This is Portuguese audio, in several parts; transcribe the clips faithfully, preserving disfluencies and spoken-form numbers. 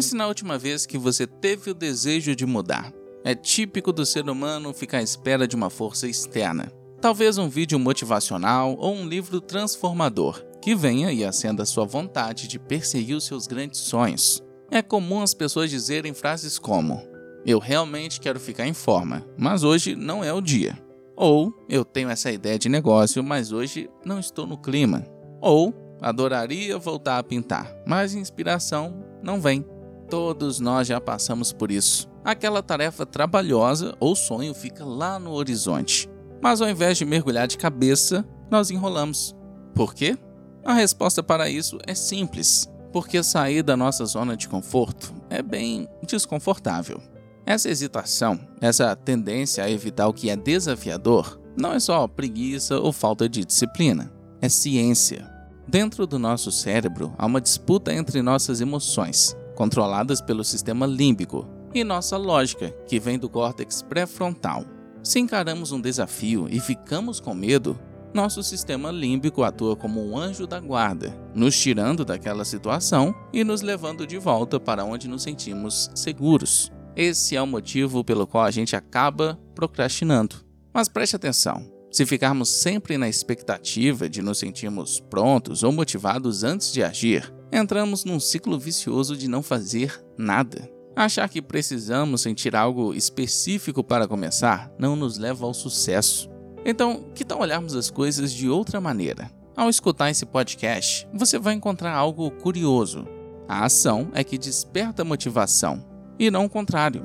Pense na última vez que você teve o desejo de mudar. É típico do ser humano ficar à espera de uma força externa. Talvez um vídeo motivacional ou um livro transformador que venha e acenda sua vontade de perseguir os seus grandes sonhos. É comum as pessoas dizerem frases como: eu realmente quero ficar em forma, mas hoje não é o dia. Ou, eu tenho essa ideia de negócio, mas hoje não estou no clima. Ou, adoraria voltar a pintar, mas inspiração não vem. Todos nós já passamos por isso. Aquela tarefa trabalhosa ou sonho fica lá no horizonte. Mas ao invés de mergulhar de cabeça, nós enrolamos. Por quê? A resposta para isso é simples. Porque sair da nossa zona de conforto é bem desconfortável. Essa hesitação, essa tendência a evitar o que é desafiador, não é só preguiça ou falta de disciplina. É ciência. Dentro do nosso cérebro há uma disputa entre nossas emoções, controladas pelo sistema límbico, e nossa lógica, que vem do córtex pré-frontal. Se encaramos um desafio e ficamos com medo, nosso sistema límbico atua como um anjo da guarda, nos tirando daquela situação e nos levando de volta para onde nos sentimos seguros. Esse é o motivo pelo qual a gente acaba procrastinando. Mas preste atenção, se ficarmos sempre na expectativa de nos sentirmos prontos ou motivados antes de agir, entramos num ciclo vicioso de não fazer nada. Achar que precisamos sentir algo específico para começar não nos leva ao sucesso. Então, que tal olharmos as coisas de outra maneira? Ao escutar esse podcast, você vai encontrar algo curioso. A ação é que desperta a motivação, e não o contrário.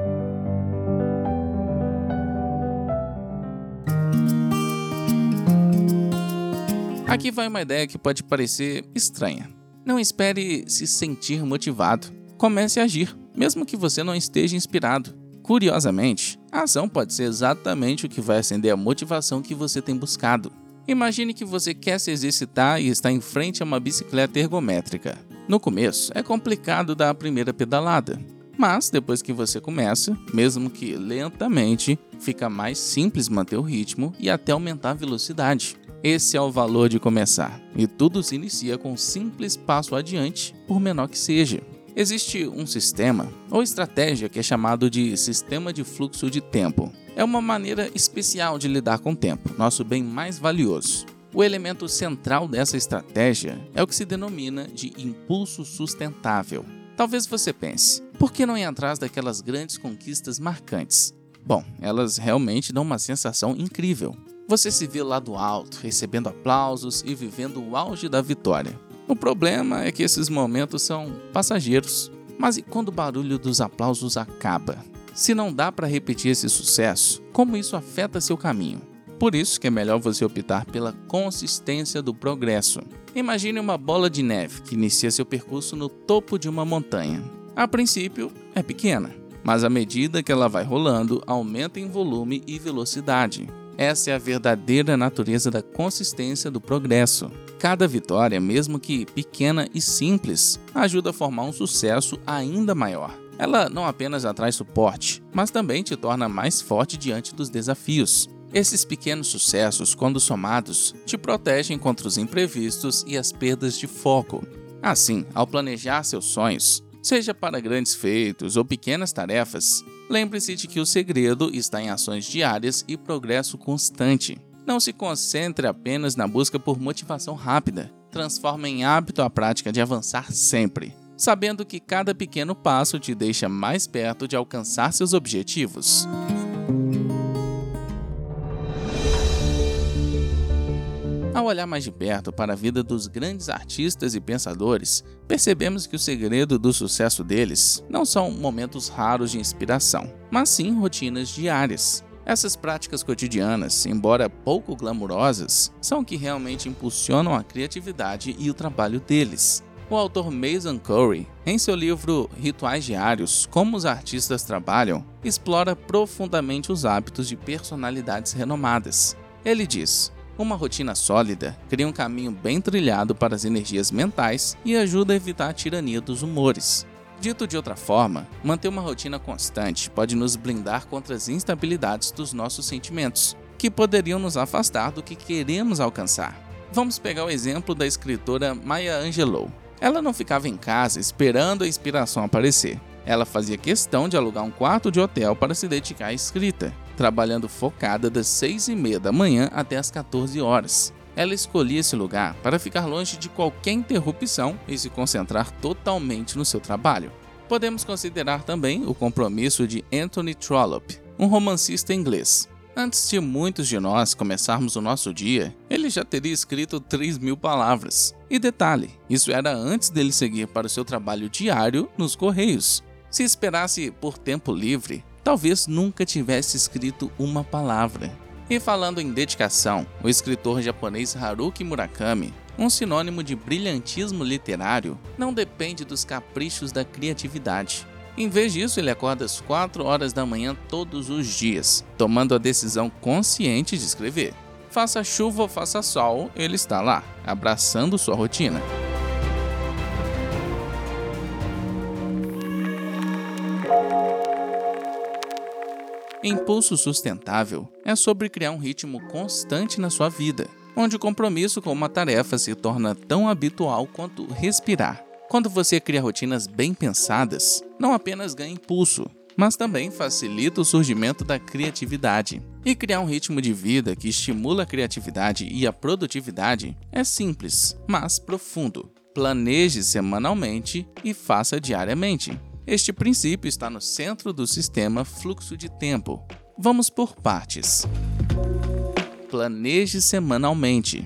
Aqui vai uma ideia que pode parecer estranha. Não espere se sentir motivado. Comece a agir, mesmo que você não esteja inspirado. Curiosamente, a ação pode ser exatamente o que vai acender a motivação que você tem buscado. Imagine que você quer se exercitar e está em frente a uma bicicleta ergométrica. No começo, é complicado dar a primeira pedalada. Mas, depois que você começa, mesmo que lentamente, fica mais simples manter o ritmo e até aumentar a velocidade. Esse é o valor de começar, e tudo se inicia com um simples passo adiante, por menor que seja. Existe um sistema ou estratégia que é chamado de sistema de fluxo de tempo. É uma maneira especial de lidar com o tempo, nosso bem mais valioso. O elemento central dessa estratégia é o que se denomina de impulso sustentável. Talvez você pense, por que não ir atrás daquelas grandes conquistas marcantes? Bom, elas realmente dão uma sensação incrível. Você se vê lá do alto, recebendo aplausos e vivendo o auge da vitória. O problema é que esses momentos são passageiros. Mas e quando o barulho dos aplausos acaba? Se não dá para repetir esse sucesso, como isso afeta seu caminho? Por isso que é melhor você optar pela consistência do progresso. Imagine uma bola de neve que inicia seu percurso no topo de uma montanha. A princípio, é pequena, mas à medida que ela vai rolando, aumenta em volume e velocidade. Essa é a verdadeira natureza da consistência do progresso. Cada vitória, mesmo que pequena e simples, ajuda a formar um sucesso ainda maior. Ela não apenas atrai suporte, mas também te torna mais forte diante dos desafios. Esses pequenos sucessos, quando somados, te protegem contra os imprevistos e as perdas de foco. Assim, ao planejar seus sonhos, seja para grandes feitos ou pequenas tarefas, lembre-se de que o segredo está em ações diárias e progresso constante. Não se concentre apenas na busca por motivação rápida. Transforme em hábito a prática de avançar sempre, sabendo que cada pequeno passo te deixa mais perto de alcançar seus objetivos. Ao olhar mais de perto para a vida dos grandes artistas e pensadores, percebemos que o segredo do sucesso deles não são momentos raros de inspiração, mas sim rotinas diárias. Essas práticas cotidianas, embora pouco glamurosas, são que realmente impulsionam a criatividade e o trabalho deles. O autor Mason Curry, em seu livro Rituais Diários, Como os Artistas Trabalham, explora profundamente os hábitos de personalidades renomadas. Ele diz: uma rotina sólida cria um caminho bem trilhado para as energias mentais e ajuda a evitar a tirania dos humores. Dito de outra forma, manter uma rotina constante pode nos blindar contra as instabilidades dos nossos sentimentos, que poderiam nos afastar do que queremos alcançar. Vamos pegar o exemplo da escritora Maya Angelou. Ela não ficava em casa esperando a inspiração aparecer. Ela fazia questão de alugar um quarto de hotel para se dedicar à escrita, trabalhando focada das seis e meia da manhã até as quatorze horas. Ela escolhia esse lugar para ficar longe de qualquer interrupção e se concentrar totalmente no seu trabalho. Podemos considerar também o compromisso de Anthony Trollope, um romancista inglês. Antes de muitos de nós começarmos o nosso dia, ele já teria escrito três mil palavras. E detalhe, isso era antes dele seguir para o seu trabalho diário nos Correios. Se esperasse por tempo livre, talvez nunca tivesse escrito uma palavra. E falando em dedicação, o escritor japonês Haruki Murakami, um sinônimo de brilhantismo literário, não depende dos caprichos da criatividade. Em vez disso, ele acorda às quatro horas da manhã todos os dias, tomando a decisão consciente de escrever. Faça chuva ou faça sol, ele está lá, abraçando sua rotina. Impulso sustentável é sobre criar um ritmo constante na sua vida, onde o compromisso com uma tarefa se torna tão habitual quanto respirar. Quando você cria rotinas bem pensadas, não apenas ganha impulso, mas também facilita o surgimento da criatividade. E criar um ritmo de vida que estimula a criatividade e a produtividade é simples, mas profundo. Planeje semanalmente e faça diariamente. Este princípio está no centro do sistema fluxo de tempo. Vamos por partes. Planeje semanalmente.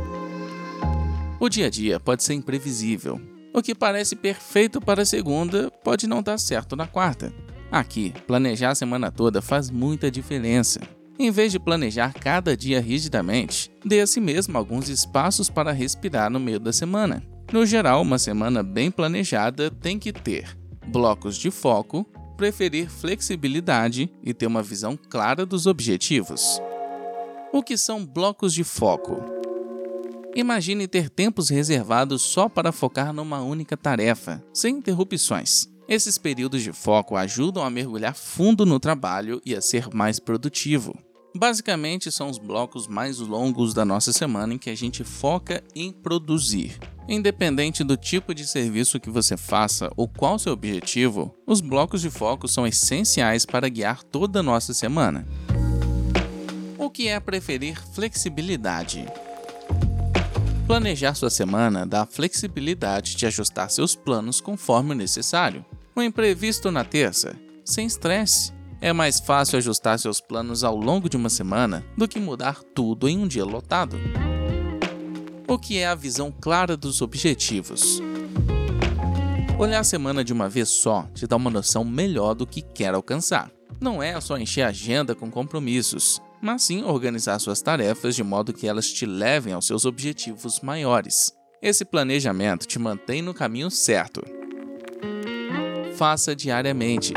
O dia a dia pode ser imprevisível. O que parece perfeito para a segunda pode não dar certo na quarta. Aqui, planejar a semana toda faz muita diferença. Em vez de planejar cada dia rigidamente, dê a si mesmo alguns espaços para respirar no meio da semana. No geral, uma semana bem planejada tem que ter blocos de foco, preferir flexibilidade e ter uma visão clara dos objetivos. O que são blocos de foco? Imagine ter tempos reservados só para focar numa única tarefa, sem interrupções. Esses períodos de foco ajudam a mergulhar fundo no trabalho e a ser mais produtivo. Basicamente, são os blocos mais longos da nossa semana em que a gente foca em produzir. Independente do tipo de serviço que você faça ou qual seu objetivo, os blocos de foco são essenciais para guiar toda a nossa semana. O que é preferir flexibilidade? Planejar sua semana dá a flexibilidade de ajustar seus planos conforme o necessário. Um imprevisto na terça, sem estresse. É mais fácil ajustar seus planos ao longo de uma semana do que mudar tudo em um dia lotado. O que é a visão clara dos objetivos? Olhar a semana de uma vez só te dá uma noção melhor do que quer alcançar. Não é só encher a agenda com compromissos, mas sim organizar suas tarefas de modo que elas te levem aos seus objetivos maiores. Esse planejamento te mantém no caminho certo. Faça diariamente.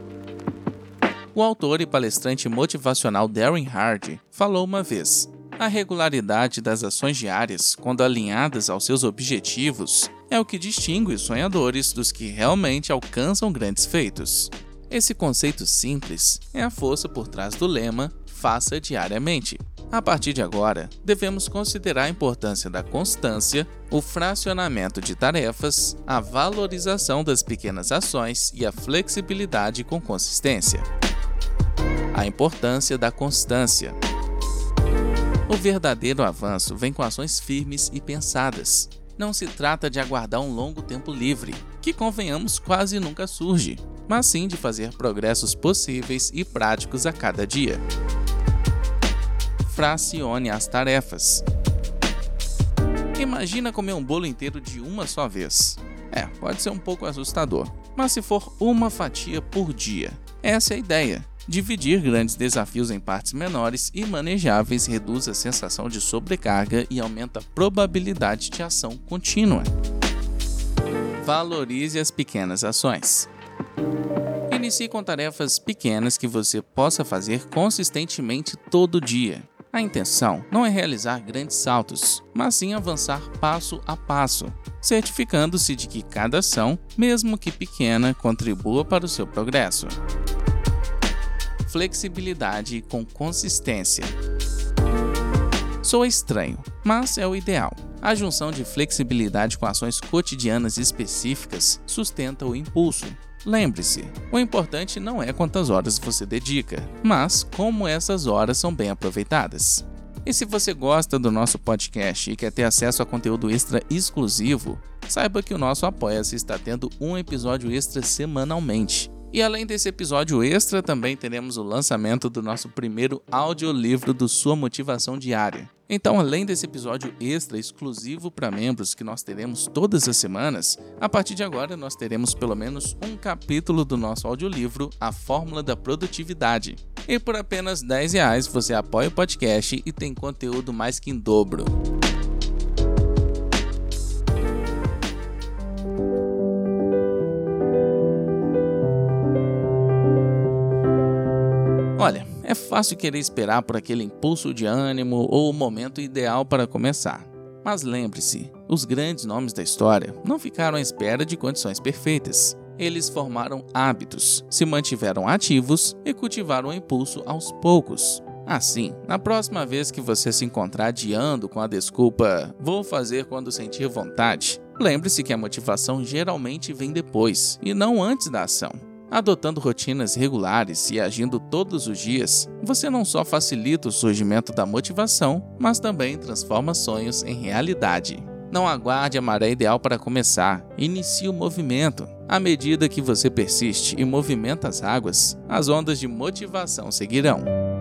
O autor e palestrante motivacional Darren Hardy falou uma vez: a regularidade das ações diárias, quando alinhadas aos seus objetivos, é o que distingue os sonhadores dos que realmente alcançam grandes feitos. Esse conceito simples é a força por trás do lema "faça diariamente". A partir de agora, devemos considerar a importância da constância, o fracionamento de tarefas, a valorização das pequenas ações e a flexibilidade com consistência. A importância da constância. O verdadeiro avanço vem com ações firmes e pensadas. Não se trata de aguardar um longo tempo livre, que, convenhamos, quase nunca surge, mas sim de fazer progressos possíveis e práticos a cada dia. Fracione as tarefas. Imagina comer um bolo inteiro de uma só vez. É, pode ser um pouco assustador, mas se for uma fatia por dia, essa é a ideia. Dividir grandes desafios em partes menores e manejáveis reduz a sensação de sobrecarga e aumenta a probabilidade de ação contínua. Valorize as pequenas ações. Inicie com tarefas pequenas que você possa fazer consistentemente todo dia. A intenção não é realizar grandes saltos, mas sim avançar passo a passo, certificando-se de que cada ação, mesmo que pequena, contribua para o seu progresso. Flexibilidade com consistência. Soa estranho, mas é o ideal. A junção de flexibilidade com ações cotidianas específicas sustenta o impulso. Lembre-se, o importante não é quantas horas você dedica, mas como essas horas são bem aproveitadas. E se você gosta do nosso podcast e quer ter acesso a conteúdo extra exclusivo, saiba que o nosso Apoia-se está tendo um episódio extra semanalmente. E além desse episódio extra, também teremos o lançamento do nosso primeiro audiolivro do Sua Motivação Diária. Então, além desse episódio extra exclusivo para membros que nós teremos todas as semanas, a partir de agora nós teremos pelo menos um capítulo do nosso audiolivro, A Fórmula da Produtividade. E por apenas dez reais você apoia o podcast e tem conteúdo mais que em dobro. Olha, é fácil querer esperar por aquele impulso de ânimo ou o momento ideal para começar. Mas lembre-se, os grandes nomes da história não ficaram à espera de condições perfeitas. Eles formaram hábitos, se mantiveram ativos e cultivaram o impulso aos poucos. Assim, na próxima vez que você se encontrar adiando com a desculpa "vou fazer quando sentir vontade", lembre-se que a motivação geralmente vem depois e não antes da ação. Adotando rotinas regulares e agindo todos os dias, você não só facilita o surgimento da motivação, mas também transforma sonhos em realidade. Não aguarde a maré ideal para começar, inicie o movimento. À medida que você persiste e movimenta as águas, as ondas de motivação seguirão.